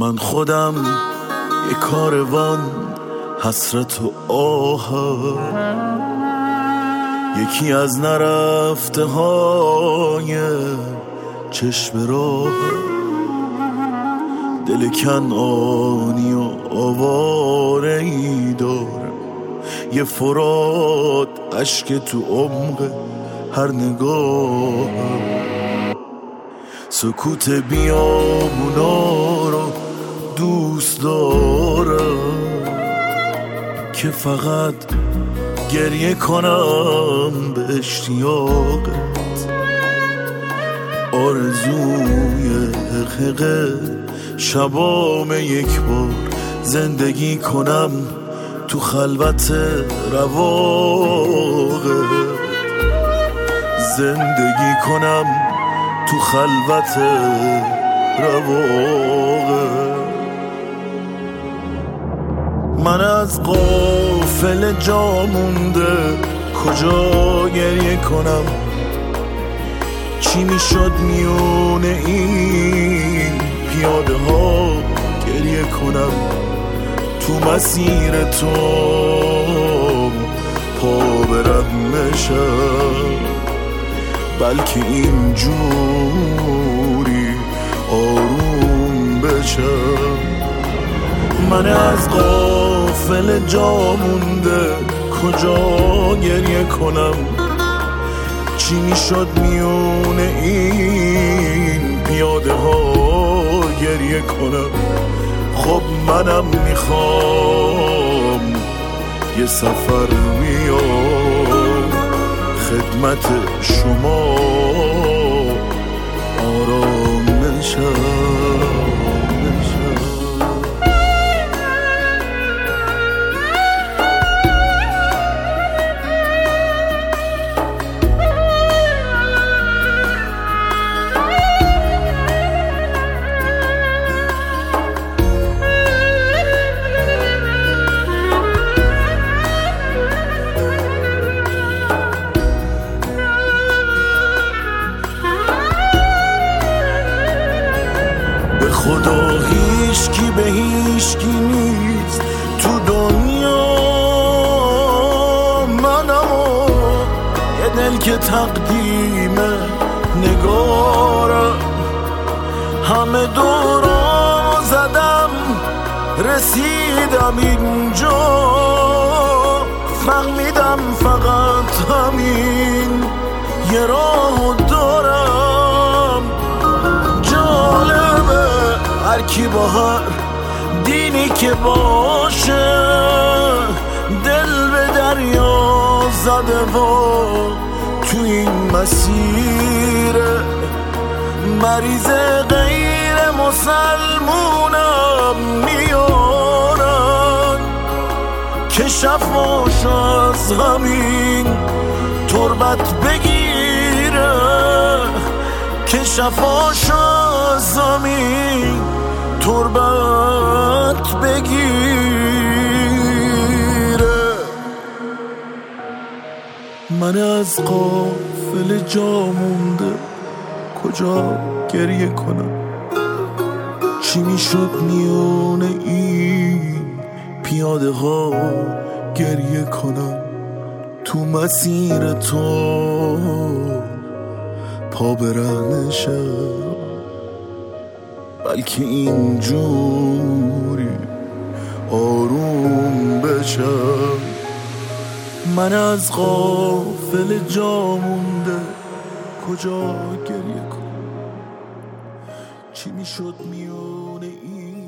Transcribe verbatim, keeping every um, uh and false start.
من خودم یه کاروان حسرت و آهم، یکی از نرفته های چشم راه، دل کنعانی و آواره ای دارم، یه فرات اشک تو عمق هر نگاه، سکوت بیابونا رو دوست دارم که فقط گریه کنم به اشتیاقت، آرزوی حقیقه شبام یک بار زندگی کنم تو خلوت رواقت، زندگی کنم تو خلوت رواقت. من از غافل جا مونده کجا گریه کنم، چی میشد میونه این پیاده ها گریه کنم، تو مسیر تو پا برم نشم، بلکه اینجوری آروم بشم. من از غافل جا مونده کجا گریه کنم، چی میشد میونه این پیاده ها گریه کنم. خب منم میخوام یه سفر بیام خدمت شما آرام نشم. خدا هیچکی به هیچکی نیست تو دنیا، منم و یه دل که تقدیم نگارم، همه دورا زدم رسیدم اینجا، فهمیدم فقط همین یه راه دارم. جالبه هر کی با هر دینی که باشه دل به دریا زده و تو این مسیر مریض غیر مسلمونم میارن که شفاش از همین تربت بگیره، که شفاش از همین تربت بگیره. من از غافل جا مونده کجا گریه کنم، چی میشد میونه این پیاده ها گریه کنم، تو مسیر تو پا برنشم، بلکه اینجوری آروم بشم. من از غافل جا مونده کجا گریه کنم، چی میشد میونه این